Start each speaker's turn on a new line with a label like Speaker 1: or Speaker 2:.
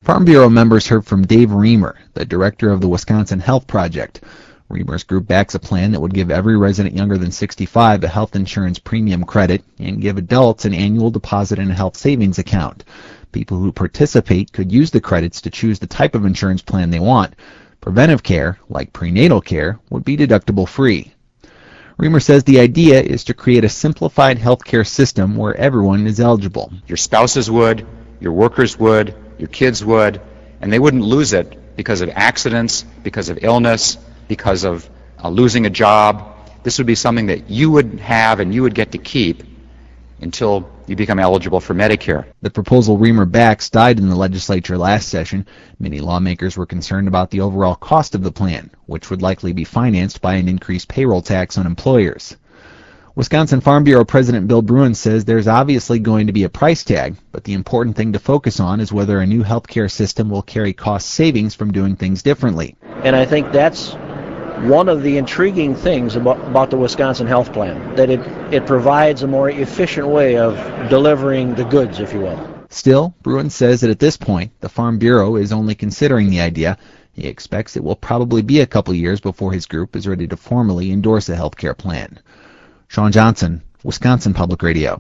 Speaker 1: Farm Bureau members heard from Dave Reamer, the director of the Wisconsin Health Project. Reamer's group backs a plan that would give every resident younger than 65 a health insurance premium credit and give adults an annual deposit in a health savings account. People who participate could use the credits to choose the type of insurance plan they want. Preventive care, like prenatal care, would be deductible free. Reamer says the idea is to create a simplified healthcare system where everyone is eligible.
Speaker 2: Your spouses would, your workers would, your kids would, and they wouldn't lose it because of accidents, because of illness, because of losing a job. This would be something that you would have and you would get to keep until you become eligible for Medicare.
Speaker 1: The proposal Reamer backs died in the legislature last session. Many lawmakers were concerned about the overall cost of the plan, which would likely be financed by an increased payroll tax on employers. Wisconsin Farm Bureau President Bill Bruin says there's obviously going to be a price tag, but the important thing to focus on is whether a new healthcare system will carry cost savings from doing things differently.
Speaker 3: And I think that's one of the intriguing things about the Wisconsin Health Plan, that it provides a more efficient way of delivering the goods, if you will.
Speaker 1: Still, Bruin says that at this point, the Farm Bureau is only considering the idea. He expects it will probably be a couple years before his group is ready to formally endorse a healthcare plan. Sean Johnson, Wisconsin Public Radio.